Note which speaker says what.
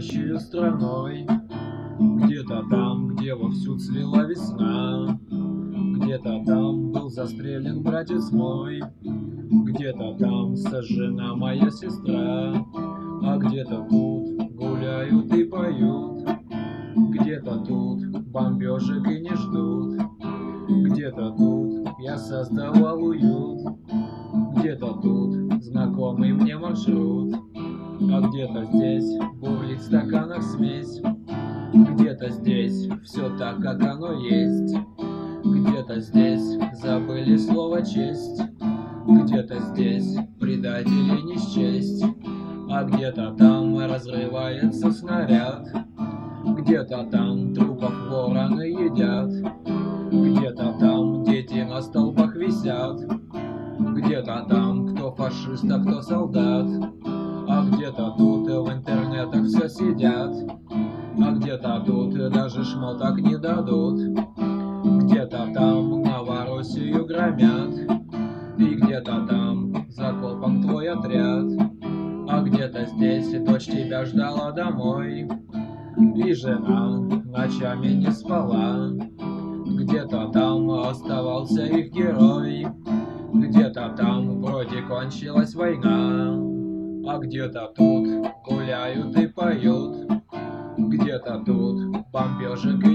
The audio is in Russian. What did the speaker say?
Speaker 1: цветущей страной. Где-то там, где вовсю цвела весна, где-то там был застрелен братец мой, где-то там сожжена моя сестра, а где-то тут гуляют и поют, где-то тут бомбежек и не ждут, где-то тут я создавал уют, где-то тут знакомый мне маршрут, а где-то здесь бурлит в стаканах смесь, где-то здесь все так, как оно есть, где-то здесь забыли слово честь, где-то здесь предателей не счесть, а где-то там разрывается снаряд, где-то там трупов вороны едят, где-то там дети на столбах висят, где-то там кто фашист, а кто солдат, а где-то тут в интернетах все сидят, а где-то тут даже шмоток не дадут, где-то там Новороссию громят, и где-то там закопан твой отряд, а где-то здесь дочь тебя ждала домой, и жена ночами не спала, где-то там оставался их герой, где-то там вроде кончилась война, а где-то тут гуляют и поют, где-то тут бомбежек и